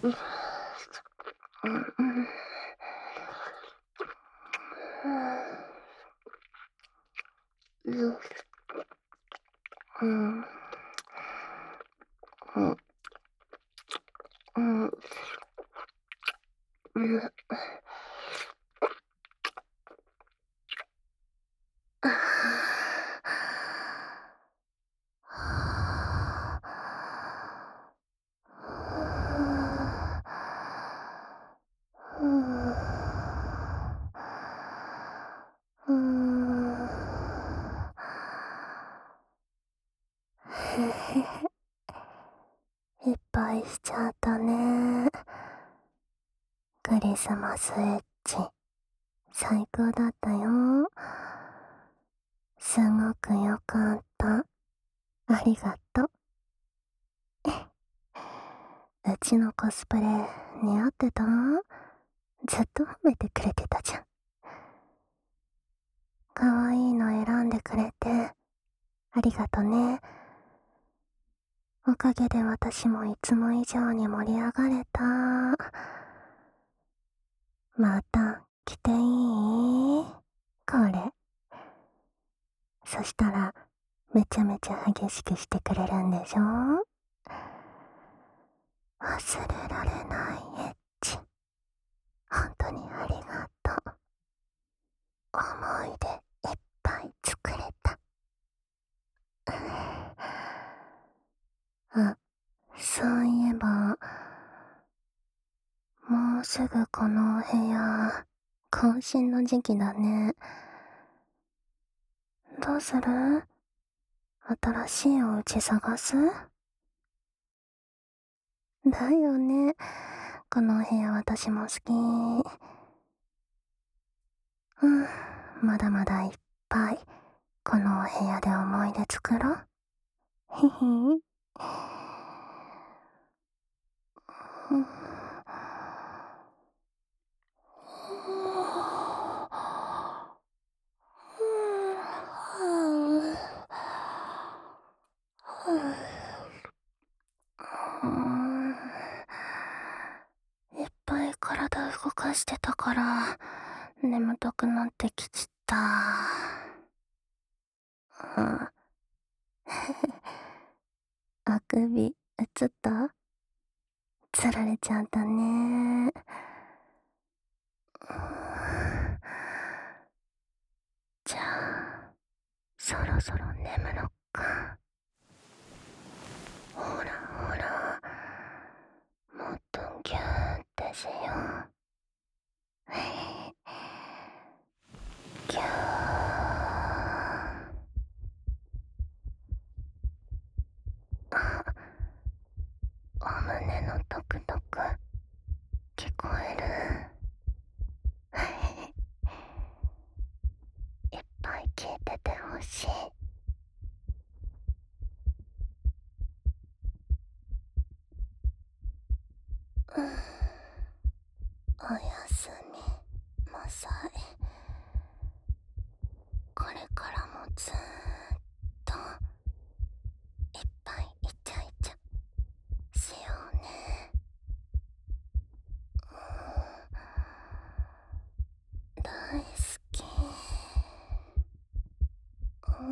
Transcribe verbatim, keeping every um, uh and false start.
うん、うん。うん。うん。うん。うん。うん。ああ。ふう。ふう。へへへ。いっぱいしちゃったね。クリスマスエッチ、最高だったよ。すごく良かった。ありがとう。うちのコスプレ似合ってた？ずっと褒めてくれてたじゃん。かわいいの選んでくれて、ありがとね。おかげで私もいつも以上に盛り上がれた。また着ていい？これ。そしたら、めちゃめちゃ激しくしてくれるんでしょ？忘れられないエッチ。本当にありがとう。思い出いっぱい作れた。あ、そういえば、もうすぐこのお部屋、更新の時期だね。どうする？新しいお家探す？だよね。このお部屋私も好き。うん、まだまだいっぱい、このお部屋で思い出作ろう。ひひ。うん。いっぱい体動かしてたから眠たくなってきちった。うん。あくび映った？つられちゃったね。じゃあそろそろ眠ろっか。ほらほら、もっとギューってしよう。ギュー。あ、お胸のトクトク聞こえる？いっぱい聞いててほしい。うん、おやすみなさい。これからもずーっといっぱいイチャイチャしようね。うん、大好き。うん。